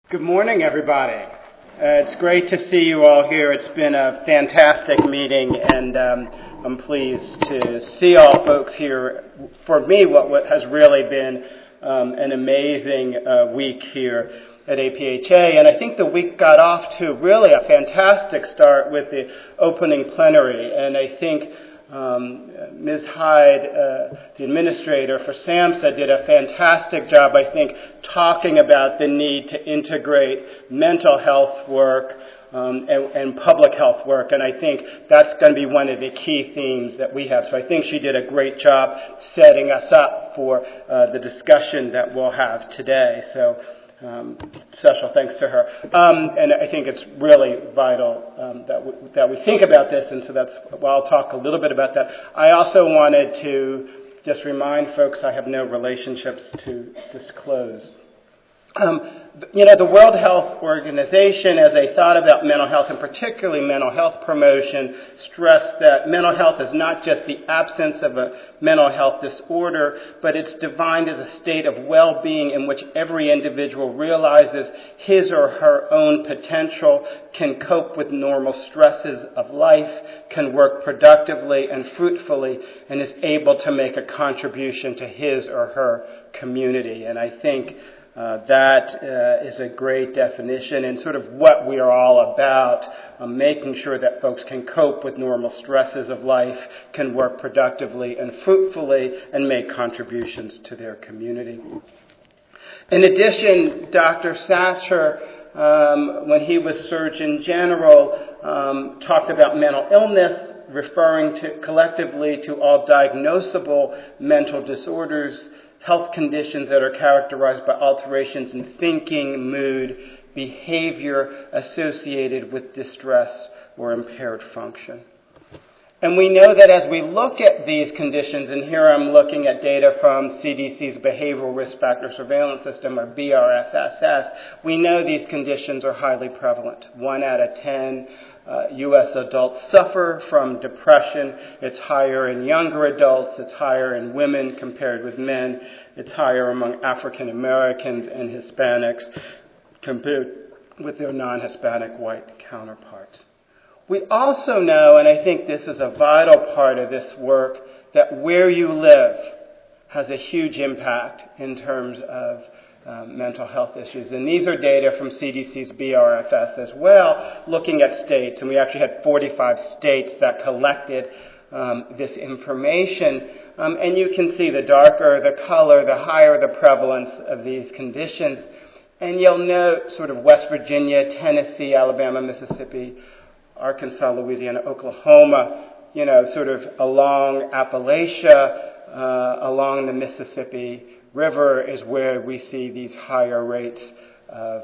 Good morning, everybody. It's great to see you all here. It's been a fantastic meeting, and I'm pleased to see all folks here. For me, what has really been an amazing week here at APHA, and I think the week got off to really a fantastic start with the opening plenary, and I think Ms. Hyde, the administrator for SAMHSA, did a fantastic job, I think, talking about the need to integrate mental health work and public health work, and I think that's going to be one of the key themes that we have. So I think she did a great job setting us up for the discussion that we'll have today. So special thanks to her. And I think it's really vital that we think about this, and so that's why I'll talk a little bit about that. I also wanted to just remind folks I have no relationships to disclose. The World Health Organization, as they thought about mental health, and particularly mental health promotion, stressed that mental health is not just the absence of a mental health disorder, but it's defined as a state of well-being in which every individual realizes his or her own potential, can cope with normal stresses of life, can work productively and fruitfully, and is able to make a contribution to his or her community. And I think that is a great definition and sort of what we are all about, making sure that folks can cope with normal stresses of life, can work productively and fruitfully, and make contributions to their community. In addition, Dr. Satcher, when he was Surgeon General, talked about mental illness, referring to collectively to all diagnosable mental disorders, health conditions that are characterized by alterations in thinking, mood, behavior associated with distress or impaired function. And we know that as we look at these conditions, and here I'm looking at data from CDC's Behavioral Risk Factor Surveillance System, or BRFSS, we know these conditions are highly prevalent. 1 out of 10 U.S. adults suffer from depression. It's higher in younger adults. It's higher in women compared with men. It's higher among African Americans and Hispanics compared with their non-Hispanic white counterparts. We also know, and I think this is a vital part of this work, that where you live has a huge impact in terms of mental health issues. And these are data from CDC's BRFS as well, looking at states. And we actually had 45 states that collected this information. And you can see the darker the color, the higher the prevalence of these conditions. And you'll note sort of West Virginia, Tennessee, Alabama, Mississippi, Arkansas, Louisiana, Oklahoma, sort of along Appalachia, along the Mississippi River is where we see these higher rates of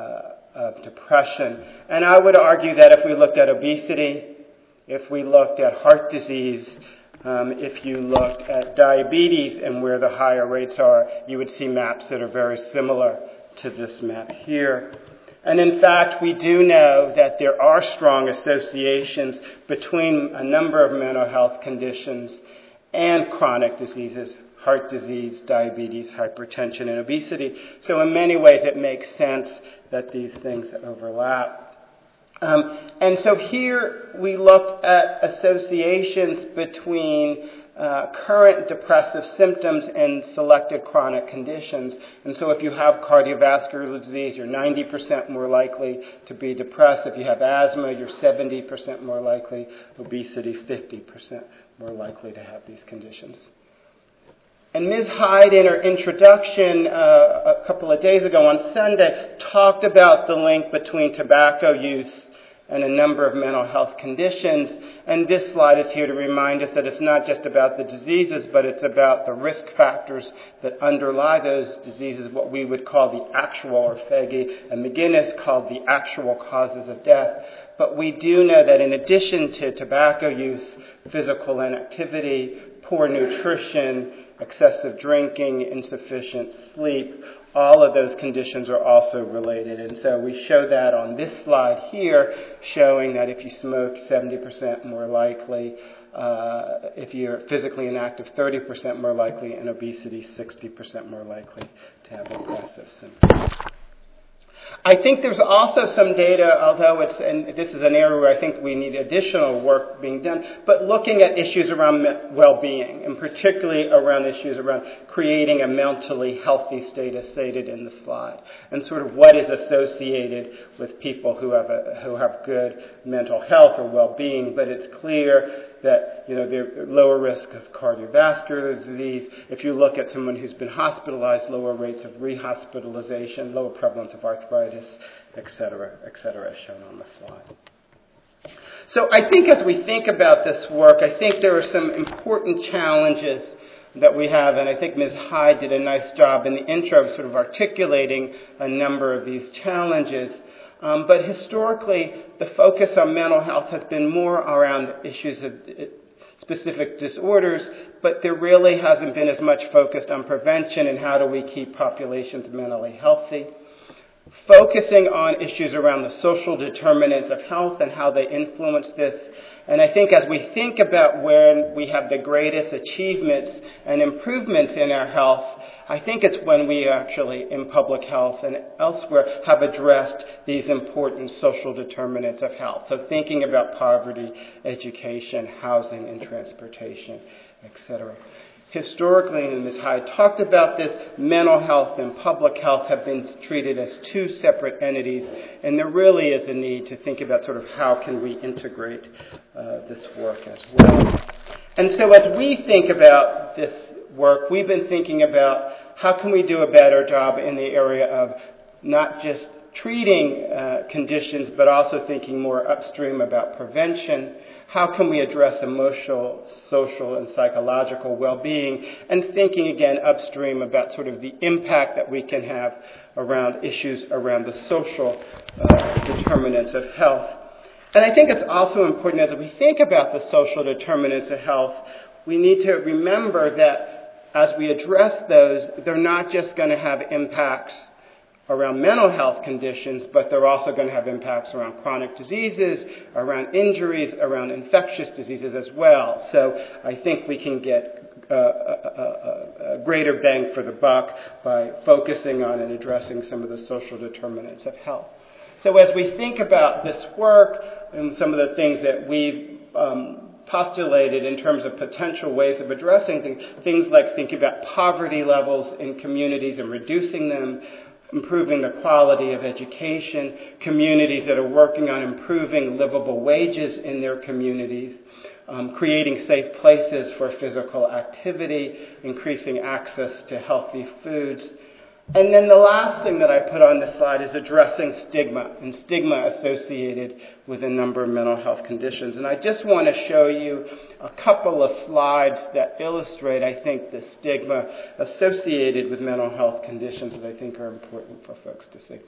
depression. And I would argue that if we looked at obesity, if we looked at heart disease, if you looked at diabetes and where the higher rates are, you would see maps that are very similar to this map here. And in fact, we do know that there are strong associations between a number of mental health conditions and chronic diseases, heart disease, diabetes, hypertension, and obesity. So in many ways, it makes sense that these things overlap. And so here we looked at associations between current depressive symptoms and selected chronic conditions. And so if you have cardiovascular disease, you're 90% more likely to be depressed. If you have asthma, you're 70% more likely. Obesity, 50% more likely to have these conditions. And Ms. Hyde, in her introduction a couple of days ago on Sunday, talked about the link between tobacco use and a number of mental health conditions. And this slide is here to remind us that it's not just about the diseases, but it's about the risk factors that underlie those diseases, what we would call the actual, or Fege and McGinnis called the actual causes of death. But we do know that in addition to tobacco use, physical inactivity, poor nutrition, excessive drinking, insufficient sleep, all of those conditions are also related. And so we show that on this slide here, showing that if you smoke, 70% more likely, if you're physically inactive, 30% more likely, and obesity, 60% more likely to have aggressive symptoms. I think there's also some data, although and this is an area where I think we need additional work being done, but looking at issues around well-being, and particularly around issues around creating a mentally healthy state as stated in the slide, and sort of what is associated with people who have good mental health or well-being. But it's clear that they're lower risk of cardiovascular disease. If you look at someone who's been hospitalized, lower rates of rehospitalization, lower prevalence of arthritis, et cetera, as shown on the slide. So I think as we think about this work, I think there are some important challenges that we have, and I think Ms. Hyde did a nice job in the intro of sort of articulating a number of these challenges. But historically, the focus on mental health has been more around issues of specific disorders, but there really hasn't been as much focused on prevention and how do we keep populations mentally healthy. Focusing on issues around the social determinants of health and how they influence this. And I think as we think about where we have the greatest achievements and improvements in our health, I think it's when we actually, in public health and elsewhere, have addressed these important social determinants of health. So thinking about poverty, education, housing, and transportation, etc. Historically, and Ms. Hyde talked about this, mental health and public health have been treated as two separate entities, and there really is a need to think about sort of how can we integrate this work as well. And so as we think about this work, we've been thinking about how can we do a better job in the area of not just treating conditions, but also thinking more upstream about prevention. How can we address emotional, social, and psychological well-being? And thinking again upstream about sort of the impact that we can have around issues around the social determinants of health. And I think it's also important as we think about the social determinants of health, we need to remember that as we address those, they're not just going to have impacts around mental health conditions, but they're also going to have impacts around chronic diseases, around injuries, around infectious diseases as well. So I think we can get a greater bang for the buck by focusing on and addressing some of the social determinants of health. So as we think about this work and some of the things that we've postulated in terms of potential ways of addressing things like thinking about poverty levels in communities and reducing them, improving the quality of education, communities that are working on improving livable wages in their communities, creating safe places for physical activity, increasing access to healthy foods. And then the last thing that I put on this slide is addressing stigma, and stigma associated with a number of mental health conditions. And I just want to show you a couple of slides that illustrate, I think, the stigma associated with mental health conditions that I think are important for folks to see.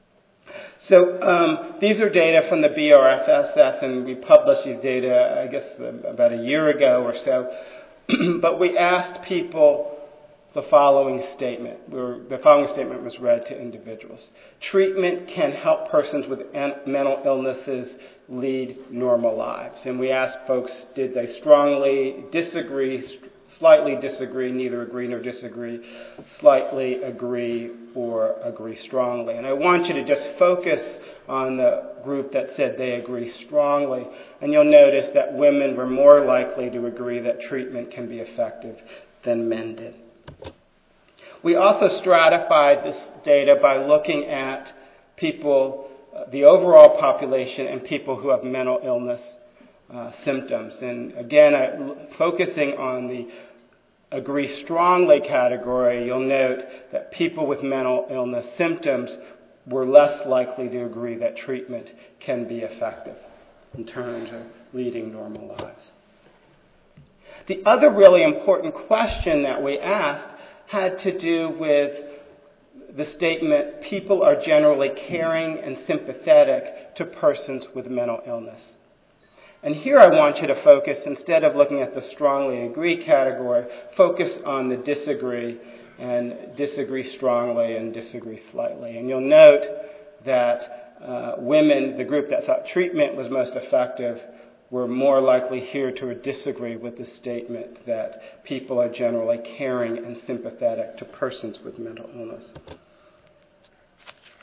So these are data from the BRFSS, and we published these data, I guess, about a year ago or so. But we asked people the following statement. The following statement was read to individuals. Treatment can help persons with mental illnesses lead normal lives. And we asked folks, did they strongly disagree, slightly disagree, neither agree nor disagree, slightly agree, or agree strongly. And I want you to just focus on the group that said they agree strongly. And you'll notice that women were more likely to agree that treatment can be effective than men did. We also stratified this data by looking at people, the overall population, and people who have mental illness symptoms. And again, focusing on the agree strongly category, you'll note that people with mental illness symptoms were less likely to agree that treatment can be effective in terms of leading normal lives. The other really important question that we asked had to do with the statement, people are generally caring and sympathetic to persons with mental illness. And here I want you to focus, instead of looking at the strongly agree category, focus on the disagree, and disagree strongly and disagree slightly. And you'll note that women, the group that thought treatment was most effective, were more likely here to disagree with the statement that people are generally caring and sympathetic to persons with mental illness.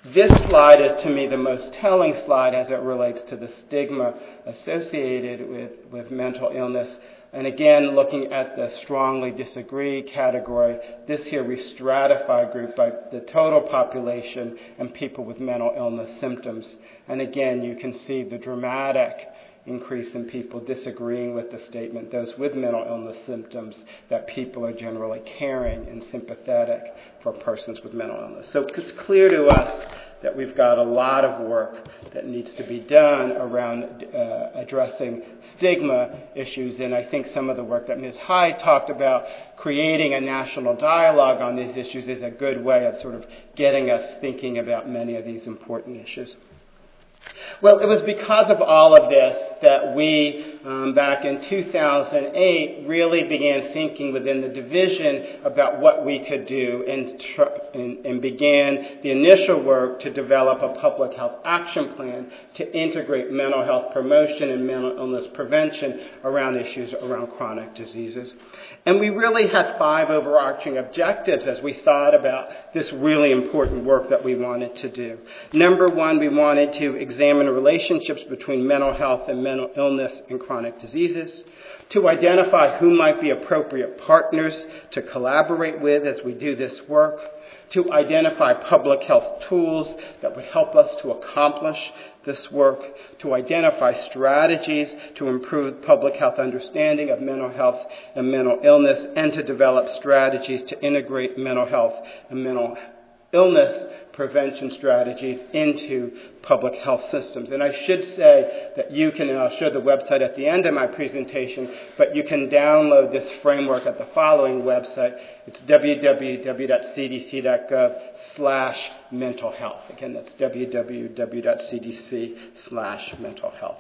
This slide is, to me, the most telling slide as it relates to the stigma associated with mental illness. And again, looking at the strongly disagree category, this here we stratify group by the total population and people with mental illness symptoms. And again, you can see the dramatic increase in people disagreeing with the statement, those with mental illness symptoms, that people are generally caring and sympathetic for persons with mental illness. So it's clear to us that we've got a lot of work that needs to be done around addressing stigma issues. And I think some of the work that Ms. Hyde talked about, creating a national dialogue on these issues, is a good way of sort of getting us thinking about many of these important issues. Well, it was because of all of this that we, back in 2008, really began thinking within the division about what we could do and began the initial work to develop a public health action plan to integrate mental health promotion and mental illness prevention around issues around chronic diseases. And we really had 5 overarching objectives as we thought about this really important work that we wanted to do. Number 1, we wanted to examine relationships between mental health and mental illness and chronic diseases, to identify who might be appropriate partners to collaborate with as we do this work, to identify public health tools that would help us to accomplish this work, to identify strategies to improve public health understanding of mental health and mental illness, and to develop strategies to integrate mental health and mental illness prevention strategies into public health systems. And I should say that you can, and I'll show the website at the end of my presentation, but you can download this framework at the following website. It's www.cdc.gov/mental health. Again, that's www.cdc/mental health.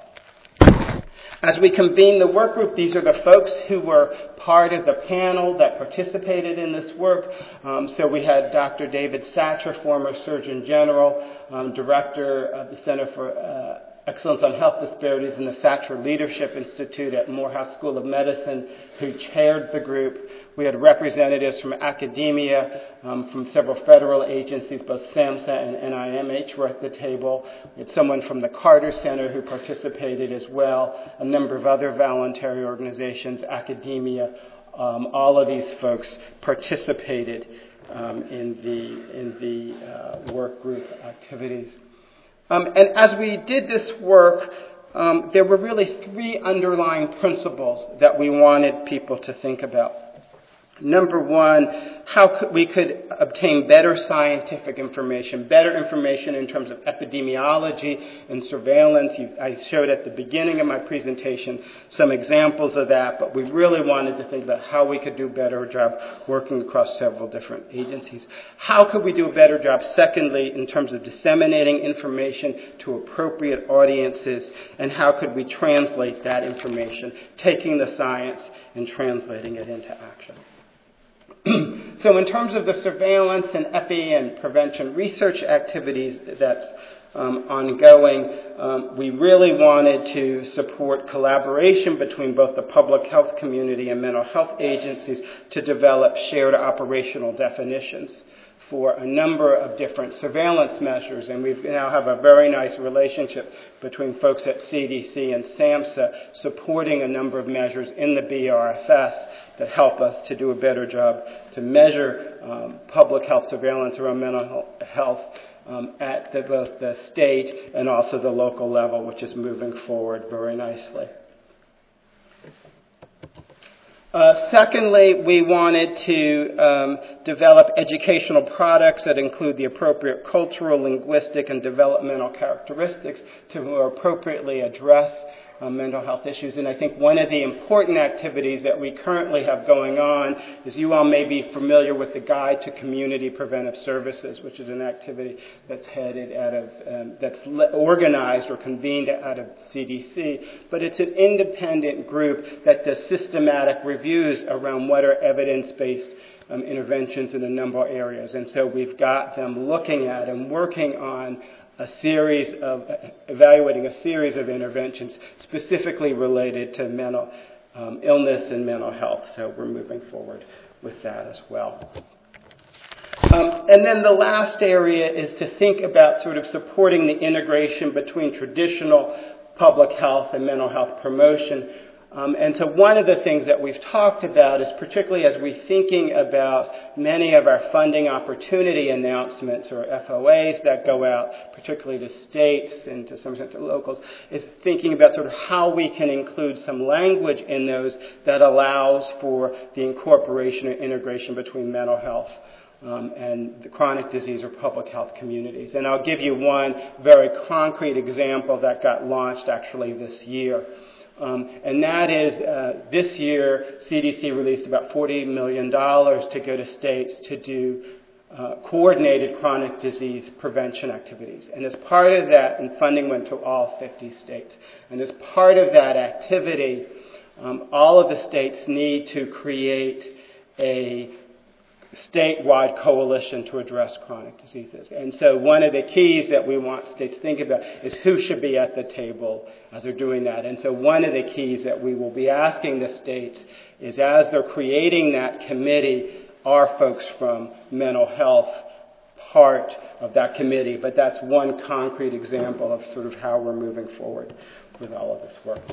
As we convene the work group, these are the folks who were part of the panel that participated in this work. So we had Dr. David Satcher, former Surgeon General, Director of the Center for Excellence on Health Disparities in the Satcher Leadership Institute at Morehouse School of Medicine, who chaired the group. We had representatives from academia, from several federal agencies, both SAMHSA and NIMH were at the table. We had someone from the Carter Center who participated as well, a number of other voluntary organizations, academia. All of these folks participated in the work group activities. And as we did this work, there were really 3 underlying principles that we wanted people to think about. Number 1, how we could obtain better scientific information, better information in terms of epidemiology and surveillance. I showed at the beginning of my presentation some examples of that, but we really wanted to think about how we could do a better job working across several different agencies. How could we do a better job, secondly, in terms of disseminating information to appropriate audiences, and how could we translate that information, taking the science and translating it into action? So in terms of the surveillance and epi and prevention research activities that's ongoing, we really wanted to support collaboration between both the public health community and mental health agencies to develop shared operational definitions for a number of different surveillance measures. And we now have a very nice relationship between folks at CDC and SAMHSA supporting a number of measures in the BRFS that help us to do a better job to measure public health surveillance around mental health at both the state and also the local level, which is moving forward very nicely. Secondly, we wanted to develop educational products that include the appropriate cultural, linguistic, and developmental characteristics to more appropriately address mental health issues. And I think one of the important activities that we currently have going on is you all may be familiar with the Guide to Community Preventive Services, which is an activity that's headed out of, that's organized or convened out of CDC. But it's an independent group that does systematic reviews around what are evidence-based interventions in a number of areas. And so we've got them looking at and working on evaluating a series of interventions specifically related to mental illness and mental health. So we're moving forward with that as well. And then the last area is to think about sort of supporting the integration between traditional public health and mental health promotion. And so one of the things that we've talked about is, particularly as we're thinking about many of our funding opportunity announcements or FOAs that go out, particularly to states and to some extent to locals, is thinking about sort of how we can include some language in those that allows for the incorporation and integration between mental health and the chronic disease or public health communities. And I'll give you one very concrete example that got launched actually this year. And that is, this year, CDC released about $40 million to go to states to do coordinated chronic disease prevention activities. And as part of that, and funding went to all 50 states, and as part of that activity, all of the states need to create a statewide coalition to address chronic diseases. And so one of the keys that we want states to think about is who should be at the table as they're doing that. And so one of the keys that we will be asking the states is, as they're creating that committee, are folks from mental health part of that committee? But that's one concrete example of sort of how we're moving forward with all of this work.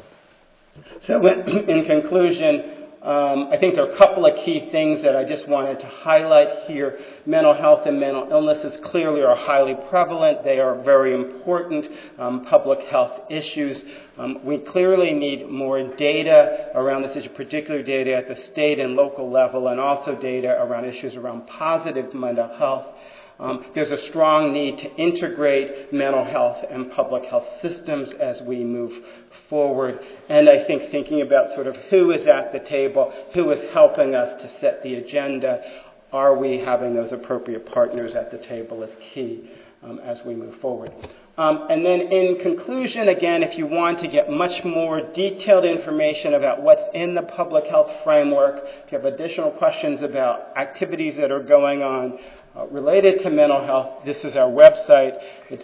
So in conclusion, I think there are a couple of key things that I just wanted to highlight here. Mental health and mental illnesses clearly are highly prevalent. They are very important public health issues. We clearly need more data around this issue, particularly data at the state and local level, and also data around issues around positive mental health. There's a strong need to integrate mental health and public health systems as we move forward. And I think thinking about sort of who is at the table, who is helping us to set the agenda, are we having those appropriate partners at the table is key as we move forward. And then in conclusion, again, if you want to get much more detailed information about what's in the public health framework, if you have additional questions about activities that are going on related to mental health, this is our website. It's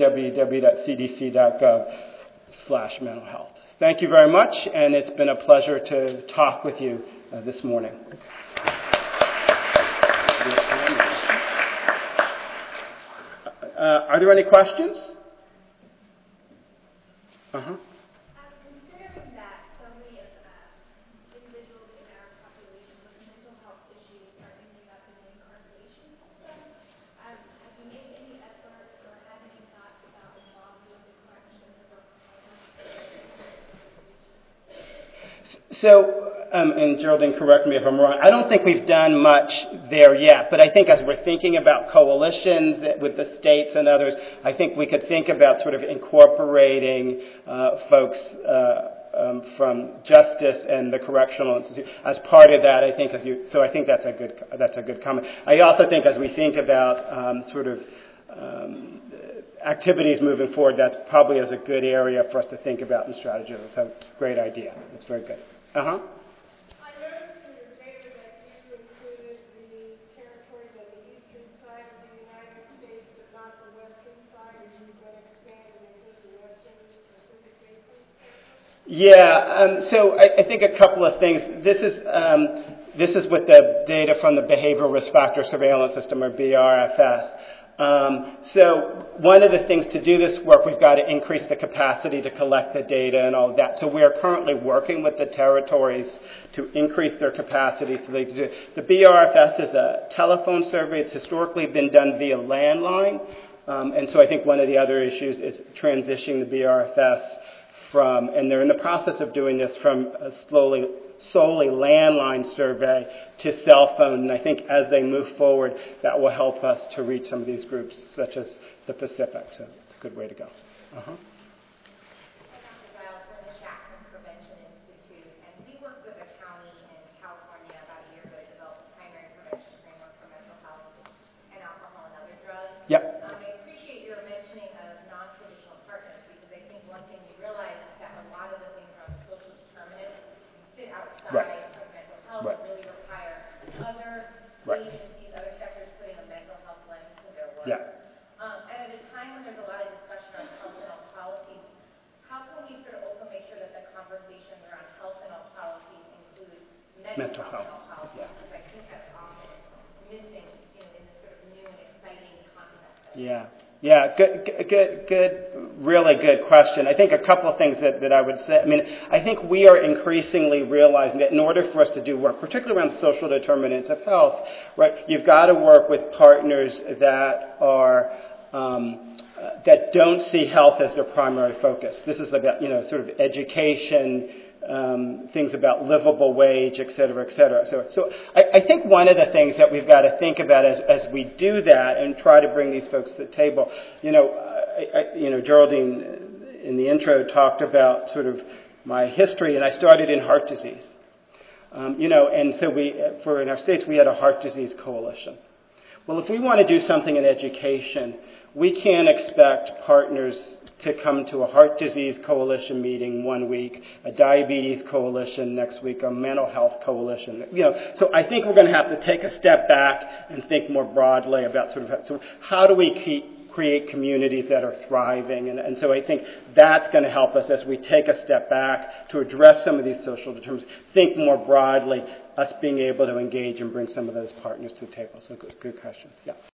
www.cdc.gov/mental health. Thank you very much, and it's been a pleasure to talk with you this morning. Are there any questions? Considering that so many of individuals in our population with mental health issues are ending up in the incarceration system, have you made any efforts or had any thoughts about involving the corrections or So, and Geraldine, correct me if I'm wrong, I don't think we've done much there yet, but I think as we're thinking about coalitions with the states and others, I think we could think about sort of incorporating folks from justice and the correctional institute as part of that. I think so I think that's a good comment. I also think as we think about activities moving forward, that's probably a good area for us to think about and strategize. So, great idea. That's very good. I noticed in your data that you included the territories on the eastern side of the United States, but not the western side. Are you going to expand and include the western Pacific Basin? Yeah. So I think a couple of things. This is with the data from the Behavioral Risk Factor Surveillance System, or BRFS. So one of the things to do this work, we've got to increase the capacity to collect the data and all of that. So we are currently working with the territories to increase their capacity so they can do it. The BRFS is a telephone survey. It's historically been done via landline. And so I think one of the other issues is transitioning the BRFS from, and they're in the process of doing this, from a solely landline survey to cell phone. And I think as they move forward, that will help us to reach some of these groups, such as the Pacific. So it's a good way to go. Yep. I appreciate your mentioning of non-traditional partners, because I think one thing we realize is that a lot of the things around social determinants sit outside of mental health and really require other agencies, other sectors putting a mental health lens to their work. Yeah. And at a time when there's a lot of discussion on health and health policies, how can we sort of also make sure that the conversations around health and health policies include mental health policies? Yeah. Because I think that's often missing in the sort of Yeah, good, really good question. I think a couple of things that I would say. I mean, I think we are increasingly realizing that in order for us to do work, particularly around social determinants of health, right, you've got to work with partners that are that don't see health as their primary focus. This is about, sort of education, things about livable wage, et cetera, et cetera. So I think one of the things that we've got to think about as we do that and try to bring these folks to the table, Geraldine in the intro talked about sort of my history, and I started in heart disease. And so in our states, we had a heart disease coalition. Well, if we want to do something in education, we can't expect partners to come to a heart disease coalition meeting one week, a diabetes coalition next week, a mental health coalition. So I think we're going to have to take a step back and think more broadly about so how do we create communities that are thriving? And so I think that's going to help us as we take a step back to address some of these social determinants, think more broadly, us being able to engage and bring some of those partners to the table. So good questions. Yeah.